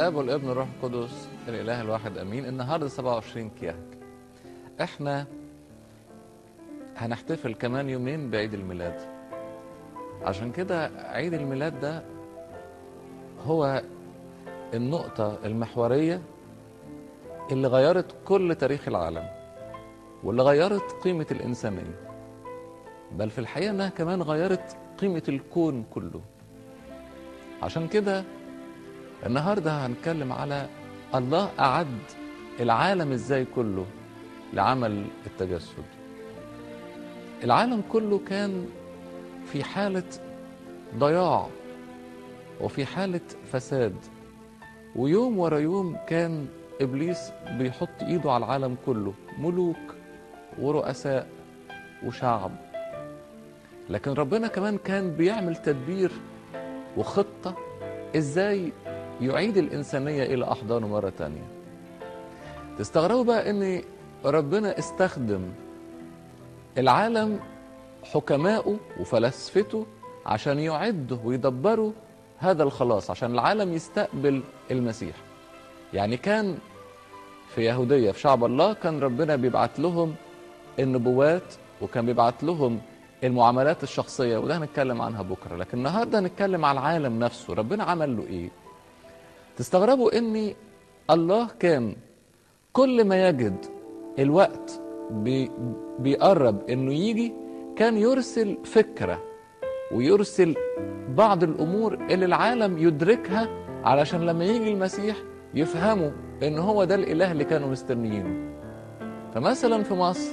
الاب والابن والروح القدس الاله الواحد امين. النهارده 27 كياك. احنا هنحتفل كمان يومين بعيد الميلاد. عشان كده عيد الميلاد ده هو النقطة المحورية اللي غيرت كل تاريخ العالم واللي غيرت قيمة الإنسانية، بل في الحقيقة انها كمان غيرت قيمة الكون كله. عشان كده النهاردة هنتكلم على الله أعد العالم ازاي كله لعمل التجسد. العالم كله كان في حالة ضياع وفي حالة فساد، ويوم ورا يوم كان إبليس بيحط إيده على العالم كله، ملوك ورؤساء وشعب. لكن ربنا كمان كان بيعمل تدبير وخطة إزاي يعيد الإنسانية إلى أحضانه مرة تانية. تستغربوا بقى إن ربنا استخدم العالم، حكمائه وفلاسفته، عشان يعدوا ويدبروا هذا الخلاص، عشان العالم يستقبل المسيح. يعني كان في يهودية، في شعب الله، كان ربنا بيبعت لهم النبوات وكان بيبعت لهم المعاملات الشخصية، وده هنتكلم عنها بكرة. لكن النهاردة هنتكلم على العالم نفسه، ربنا عمل له إيه. تستغربوا إن الله كان كل ما يجد الوقت بيقرب إنه يجي، كان يرسل فكرة ويرسل بعض الأمور اللي العالم يدركها، علشان لما يجي المسيح يفهموا إن هو ده الإله اللي كانوا مستنيينه. فمثلا في مصر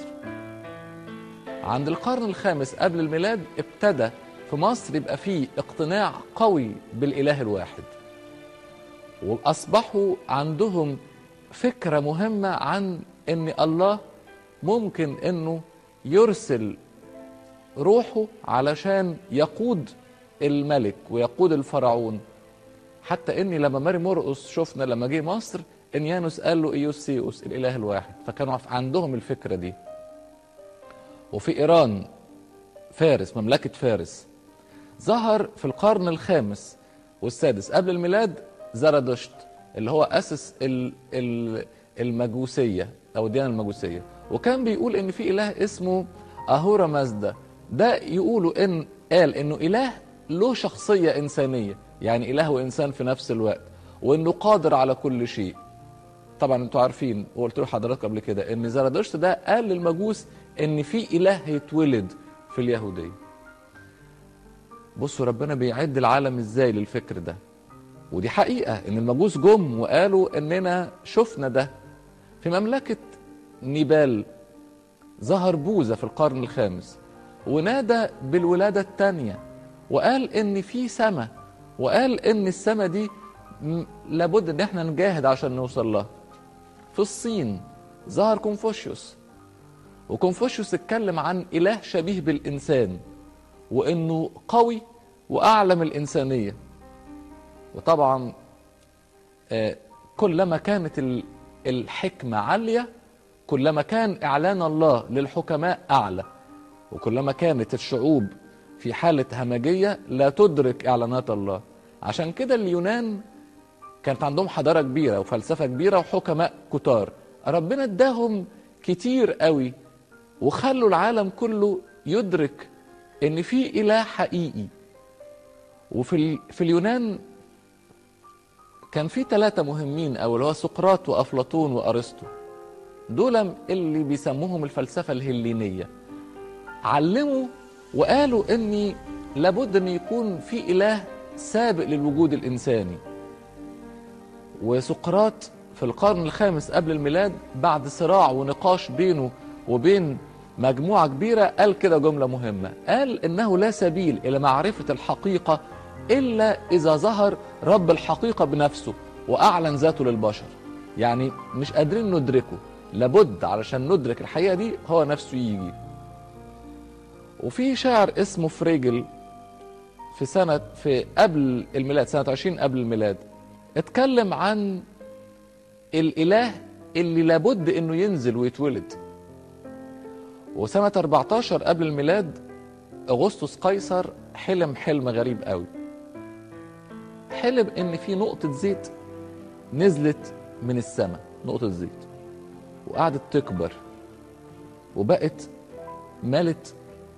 عند القرن الخامس قبل الميلاد ابتدى في مصر يبقى فيه اقتناع قوي بالإله الواحد، وأصبحوا عندهم فكرة مهمة عن إن الله ممكن إنه يرسل روحه علشان يقود الملك ويقود الفرعون. حتى إني لما ماري مرقس شفنا لما جه مصر إنيانوس قال له إيوسيوس الإله الواحد، فكانوا عندهم الفكرة دي. وفي إيران، فارس، مملكة فارس، ظهر في القرن الخامس والسادس قبل الميلاد زرادشت، اللي هو أسس المجوسية أو الديانة المجوسية، وكان بيقول إن في إله اسمه أهورا مازدا. ده يقولوا قال إنه إله له شخصية إنسانية، يعني إله وإنسان في نفس الوقت، وإنه قادر على كل شيء. طبعا انتوا عارفين وقلت له حضراتكم قبل كده ان زرادشت ده قال للمجوس ان في اله هيتولد في اليهوديه. بصوا ربنا بيعد العالم ازاي للفكر ده، ودي حقيقه ان المجوس جم وقالوا اننا شفنا ده. في مملكه نيبال ظهر بوذا في القرن الخامس ونادى بالولاده الثانيه، وقال ان في سماء، وقال ان السماء دي لابد ان احنا نجاهد عشان نوصل لها. في الصين ظهر كونفوشيوس، وكونفوشيوس اتكلم عن إله شبيه بالإنسان وإنه قوي وأعلم الإنسانية. وطبعا كلما كانت الحكمة عالية كلما كان إعلان الله للحكماء أعلى، وكلما كانت الشعوب في حالة همجية لا تدرك إعلانات الله. عشان كده اليونان كانت عندهم حضارة كبيرة وفلسفة كبيرة وحكماء كتار، ربنا اداهم كتير قوي وخلوا العالم كله يدرك ان في إله حقيقي. وفي اليونان كان في 3 مهمين، او اللي هو سقراط وأفلاطون وأرسطو، دول اللي بيسموهم الفلسفة الهلينية. علموا وقالوا ان لابد ان يكون في إله سابق للوجود الإنساني. وسقراط في القرن الخامس قبل الميلاد بعد صراع ونقاش بينه وبين مجموعة كبيرة قال كده جملة مهمة، قال إنه لا سبيل إلى معرفة الحقيقة إلا إذا ظهر رب الحقيقة بنفسه وأعلن ذاته للبشر. يعني مش قادرين ندركه، لابد علشان ندرك الحقيقة دي هو نفسه يجي. وفي شاعر اسمه فريجل في قبل الميلاد، سنة 20 قبل الميلاد، اتكلم عن الإله اللي لابد إنه ينزل ويتولد. وسنة 14 قبل الميلاد أغسطس قيصر حلم حلم غريب قوي. حلم إن في نقطة زيت نزلت من السماء نقطة زيت وقعدت تكبر وبقت مالت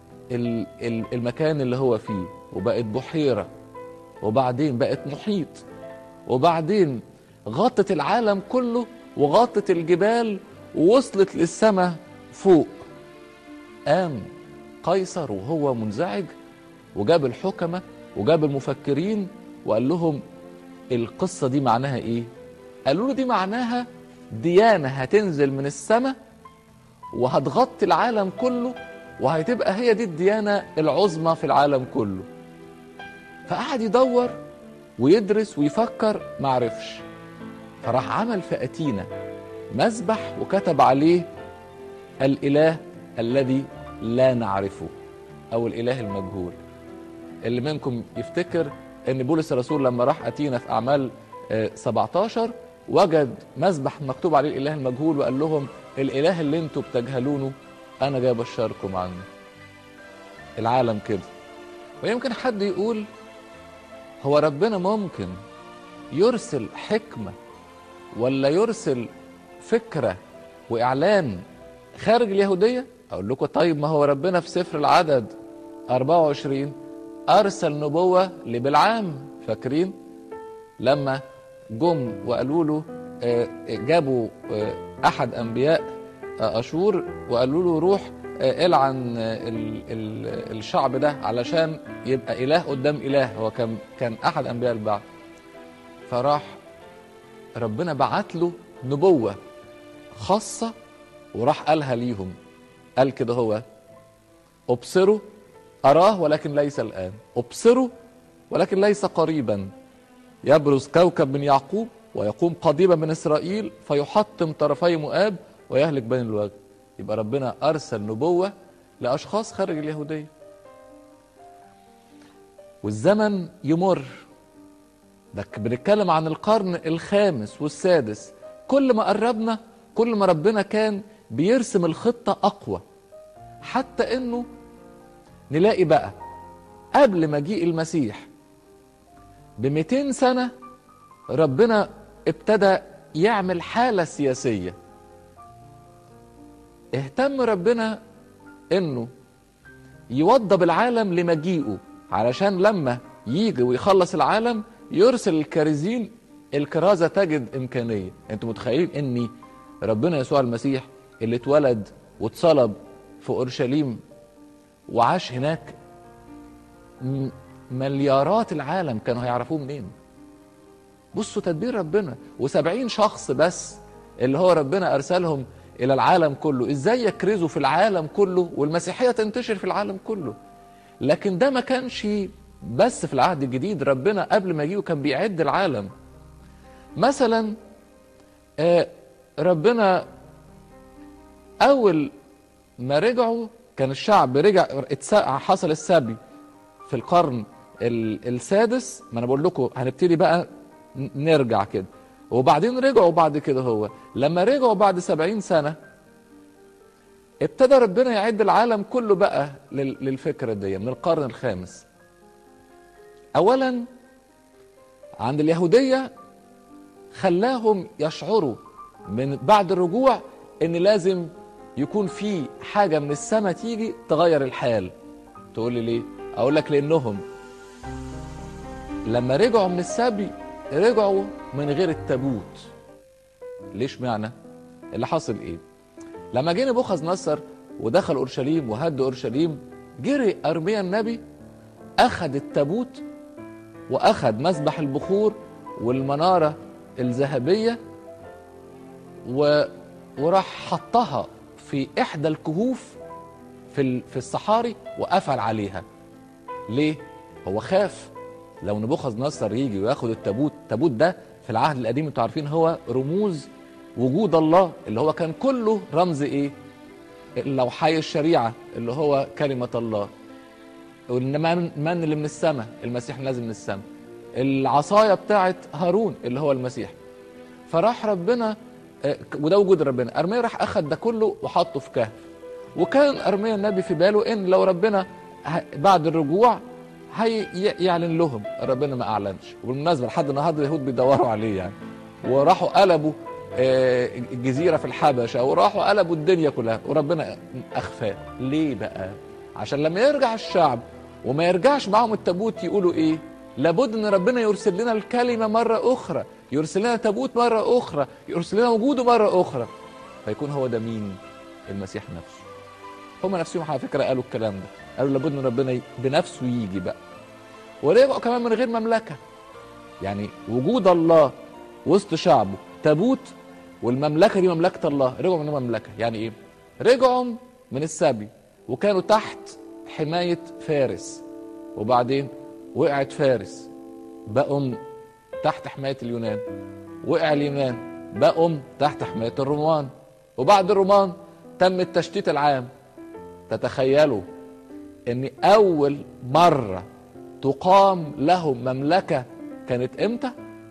المكان اللي هو فيه، وبقت بحيرة، وبعدين بقت محيط، وبعدين غطت العالم كله وغطت الجبال ووصلت للسماء فوق. قام قيصر وهو منزعج وجاب الحكمة وجاب المفكرين وقال لهم القصة دي معناها ايه؟ قالوا له دي معناها ديانة هتنزل من السماء وهتغطي العالم كله وهتبقى هي دي الديانة العظمى في العالم كله. فقعد يدور ويدرس ويفكر، معرفش، فراح عمل في أتينا مسبح وكتب عليه الإله الذي لا نعرفه، أو الإله المجهول. اللي منكم يفتكر ان بولس الرسول لما راح أتينا في أعمال 17 وجد مسبح مكتوب عليه الإله المجهول، وقال لهم الإله اللي انتوا بتجهلونه أنا جاي أبشركم عنه. العالم كده. ويمكن حد يقول هو ربنا ممكن يرسل حكمة ولا يرسل فكرة وإعلان خارج اليهودية؟ أقول لكم طيب ما هو ربنا في سفر العدد 24 أرسل نبوة لبلعام، فاكرين؟ لما جم وقالوا له جابوا أحد أنبياء أشور وقالوا له روح العن الشعب ده علشان يبقى إله قدام إله، هو كان أحد أنبياء البعث. فراح ربنا بعت له نبوة خاصة وراح قالها ليهم، قال كده هو أبصروا أراه ولكن ليس الآن، أبصروا ولكن ليس قريبا، يبرز كوكب من يعقوب ويقوم قضيبا من إسرائيل فيحطم طرفي مؤاب ويهلك بني الوجه. يبقى ربنا أرسل نبوة لأشخاص خارج اليهودية. والزمن يمر، ده بنتكلم عن القرن الخامس والسادس، كل ما قربنا كل ما ربنا كان بيرسم الخطة أقوى، حتى إنه نلاقي بقى قبل مجيء المسيح ب200 سنة ربنا ابتدى يعمل حالة سياسية. اهتم ربنا انه يوضب العالم لمجيئه، علشان لما يجي ويخلص العالم يرسل الكارزين. الكرازة تجد إمكانية. انتوا متخيلين ان ربنا يسوع المسيح اللي اتولد واتصلب في أورشليم وعاش هناك، مليارات العالم كانوا هيعرفوه منين؟ بصوا تدبير ربنا. و70 شخص بس اللي هو ربنا أرسلهم إلى العالم كله، إزاي يكرزوا في العالم كله والمسيحية تنتشر في العالم كله. لكن ده ما كانش بس في العهد الجديد، ربنا قبل ما يجيه كان بيعد العالم. مثلا ربنا أول ما رجعوا كان الشعب رجع، حصل السبي في القرن السادس. ما أنا بقول لكم هنبتدي بقى نرجع كده، وبعدين رجعوا بعد كده. هو لما رجعوا بعد 70 سنة ابتدى ربنا يعد العالم كله بقى للفكرة دي من القرن الخامس. أولا عند اليهودية خلاهم يشعروا من بعد الرجوع ان لازم يكون في حاجة من السماء تيجي تغير الحال. تقول لي ليه؟ اقول لك لانهم لما رجعوا من السبي رجعوا من غير التابوت. ليش معنى؟ اللي حصل ايه؟ لما جه نبوخذ نصر ودخل اورشليم وهد اورشليم، جري ارميا النبي اخذ التابوت واخذ مسبح البخور والمنارة الذهبية وراح حطها في احدى الكهوف في الصحاري وقفل عليها. ليه؟ هو خاف لو نبوخذ نصر يجي وياخد التابوت. التابوت ده في العهد القديم انتوا عارفين هو رموز وجود الله، اللي هو كان كله رمز ايه؟ لوحي الشريعة اللي هو كلمة الله، والمن اللي من السماء المسيح نازل من السماء، العصاية بتاعت هارون اللي هو المسيح. فراح ربنا وده وجود ربنا. ارميا راح اخد ده كله وحطه في كهف، وكان ارميا النبي في باله ان لو ربنا بعد الرجوع يعلن لهم. ربنا ما اعلنش، وبالمناسبه لحد النهارده اليهود بيدوروا عليه يعني. وراحوا قلبوا الجزيرة في الحبشة، وراحوا قلبوا الدنيا كلها، وربنا أخفاه. ليه بقى؟ عشان لما يرجع الشعب وما يرجعش معهم التابوت يقولوا إيه؟ لابد ان ربنا يرسل لنا الكلمة مرة أخرى، يرسل لنا تابوت مرة أخرى، يرسل لنا وجوده مرة أخرى. فيكون هو ده مين؟ المسيح نفسه. هم نفسهم على فكرة قالوا الكلام ده، قالوا لابد ان ربنا بنفسه يجي بقى. ورجعوا كمان من غير مملكة، يعني وجود الله وسط شعبه تابوت، والمملكة دي مملكة الله. رجعوا من المملكة يعني ايه؟ رجعوا من السبي وكانوا تحت حماية فارس، وبعدين وقعت فارس بقوا تحت حماية اليونان، وقع اليونان بقوا تحت حماية الرومان، وبعد الرومان تم التشتيت العام. تتخيلوا ان اول مرة تقام لهم مملكة كانت امتى؟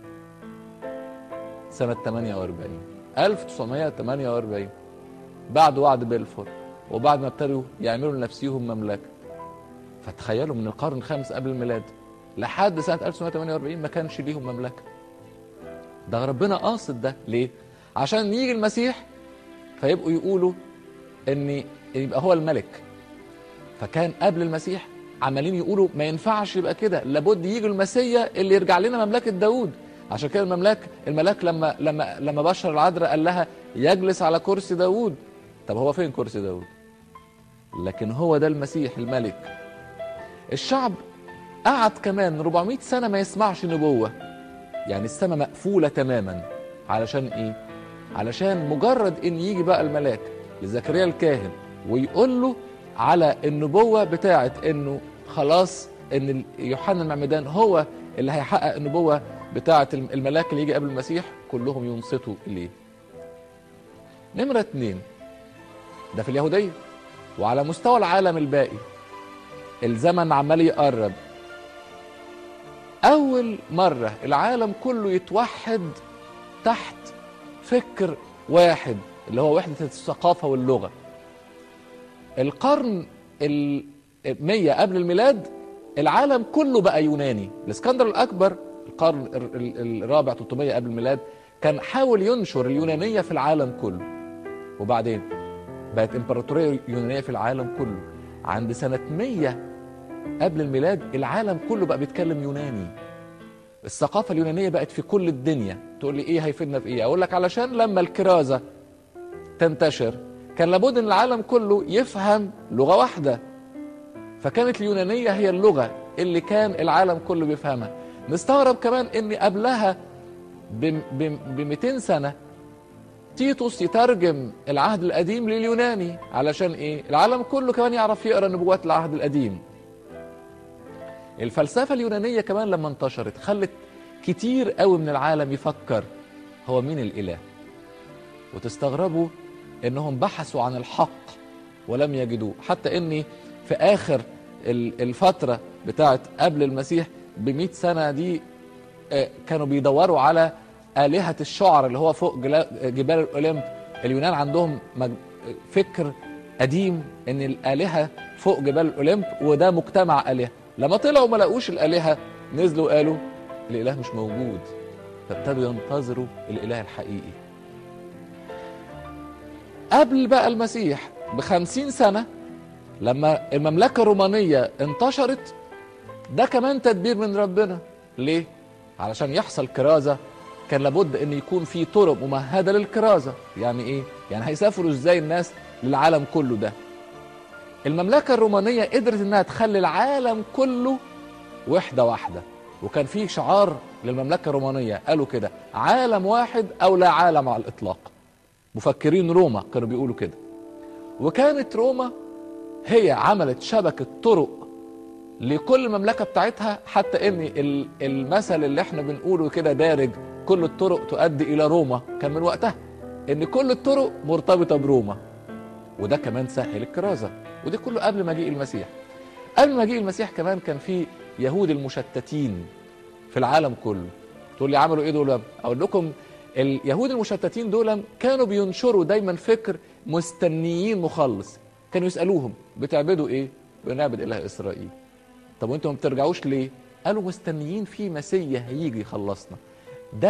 سنة 48 1948 بعد وعد بلفور، وبعد ما ابتدوا يعملوا لنفسهم مملكة. فتخيلوا من القرن الخامس قبل الميلاد لحد سنة 1948 ما كانش ليهم مملكة. ده ربنا قاصد ده ليه؟ عشان يجي المسيح فيبقوا يقولوا ان يبقى هو الملك. فكان قبل المسيح عمالين يقولوا ما ينفعش يبقى كده، لابد يجي المسيا اللي يرجع لنا مملكة داود. عشان كده الملاك لما بشر العذراء قال لها يجلس على كرسي داود. طب هو فين كرسي داود؟ لكن هو ده المسيح الملك. الشعب قعد كمان 400 سنة ما يسمعش نبوة، يعني السماء مقفولة تماما. علشان ايه؟ علشان مجرد ان يجي بقى الملاك لزكريا الكاهن ويقول له على النبوة بتاعت انه خلاص ان يوحنا المعمدان هو اللي هيحقق النبوة بتاعت الملاك اللي يجي قبل المسيح، كلهم ينصتوا اليه. نمرة 2 ده في اليهودية. وعلى مستوى العالم الباقي الزمن عمال يقرب. أول مرة العالم كله يتوحد تحت فكر واحد اللي هو وحدة الثقافة واللغة. القرن 100 قبل الميلاد العالم كله بقى يوناني. الاسكندر الأكبر القرن الرابع 300 قبل الميلاد كان حاول ينشر اليونانية في العالم كله، وبعدين بقت إمبراطورية يونانية في العالم كله. عند سنة 100 قبل الميلاد العالم كله بقى بيتكلم يوناني. الثقافة اليونانية بقت في كل الدنيا. تقول لي ايه هيفيدنا في ايه؟ اقول لك علشان لما الكرازة تنتشر كان لابد ان العالم كله يفهم لغة واحدة، فكانت اليونانية هي اللغة اللي كان العالم كله بيفهمها. نستغرب كمان ان قبلها ب 200 سنة تيتوس يترجم العهد القديم لليوناني. علشان ايه؟ العالم كله كمان يعرف يقرأ نبوات العهد القديم. الفلسفة اليونانية كمان لما انتشرت خلت كتير قوي من العالم يفكر هو مين الإله. وتستغربوا انهم بحثوا عن الحق ولم يجدوه، حتى اني في آخر الفترة بتاعت قبل المسيح ب100 سنة دي كانوا بيدوروا على آلهة الشعر اللي هو فوق جبال الأوليمب. اليونان عندهم فكر قديم ان الآلهة فوق جبال الأوليمب وده مجتمع آلهة. لما طلعوا ما لقوش الآلهة نزلوا قالوا الإله مش موجود، فابتدوا ينتظروا الإله الحقيقي. قبل بقى المسيح ب50 سنة لما المملكة الرومانية انتشرت، ده كمان تدبير من ربنا. ليه؟ علشان يحصل كرازة كان لابد ان يكون في طرق ممهدة للكرازة. يعني ايه؟ يعني هيسافروا ازاي الناس للعالم كله ده؟ المملكة الرومانية قدرت انها تخلي العالم كله وحدة واحدة، وكان في شعار للمملكة الرومانية قالوا كده: عالم واحد او لا عالم على الاطلاق. مفكرين روما كانوا بيقولوا كده. وكانت روما هي عملت شبكة طرق لكل المملكة بتاعتها، حتى ان المثل اللي احنا بنقوله كده دارج كل الطرق تؤدي الى روما كان من وقتها، ان كل الطرق مرتبطة بروما. وده كمان سهل الكرازة. ودي كله قبل مجيء المسيح. قبل مجيء المسيح كمان كان في يهود المشتتين في العالم كله. تقول لي عملوا ايه دول؟ اقول لكم اليهود المشتتين دول كانوا بينشروا دايما فكر مستنيين مخلص. كانوا يسألوهم بتعبدوا ايه؟ بنعبد اله اسرائيل. طب وانتم ما بترجعوش ليه؟ قالوا مستنيين في مسيح هيجي يخلصنا. ده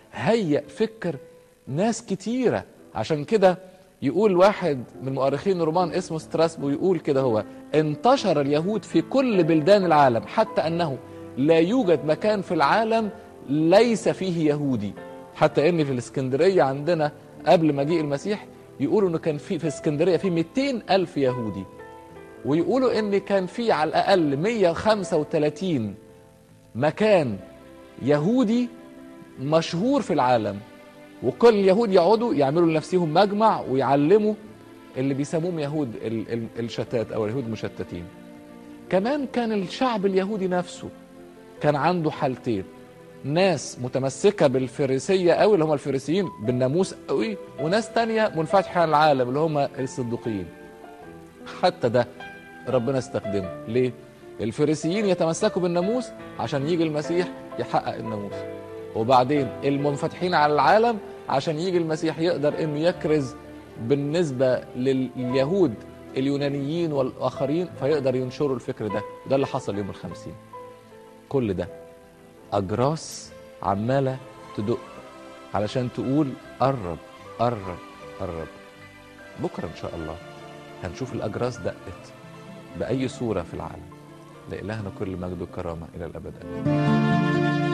هيأ فكر ناس كتيرة. عشان كده يقول واحد من مؤرخين الرومان اسمه ستراسبو، يقول كده: هو انتشر اليهود في كل بلدان العالم حتى أنه لا يوجد مكان في العالم ليس فيه يهودي. حتى ان في الاسكندرية عندنا قبل مجيء المسيح يقولوا انه كان في اسكندرية في 200,000 يهودي، ويقولوا ان كان في على الاقل 135 مكان يهودي مشهور في العالم، وكل اليهود يقعدوا يعملوا لنفسهم مجمع ويعلموا اللي بيسموهم يهود الشتات او اليهود المشتتين. كمان كان الشعب اليهودي نفسه كان عنده حالتين: ناس متمسكة بالفريسية قوي اللي هم الفريسيين بالناموس قوي، وناس تانية منفتحة على العالم اللي هم الصدوقيين. حتى ده ربنا استخدمه ليه؟ الفريسيين يتمسكوا بالناموس عشان يجي المسيح يحقق الناموس، وبعدين المنفتحين على العالم عشان يجي المسيح يقدر انه يكرز بالنسبة لليهود اليونانيين والآخرين، فيقدر ينشروا الفكر ده. ده اللي حصل يوم الخمسين. كل ده أجراس عمالة تدق علشان تقول قرب قرب قرب. بكرة إن شاء الله هنشوف الأجراس دقت بأي صورة في العالم. لإلهنا كل مجد وكرامة إلى الأبد.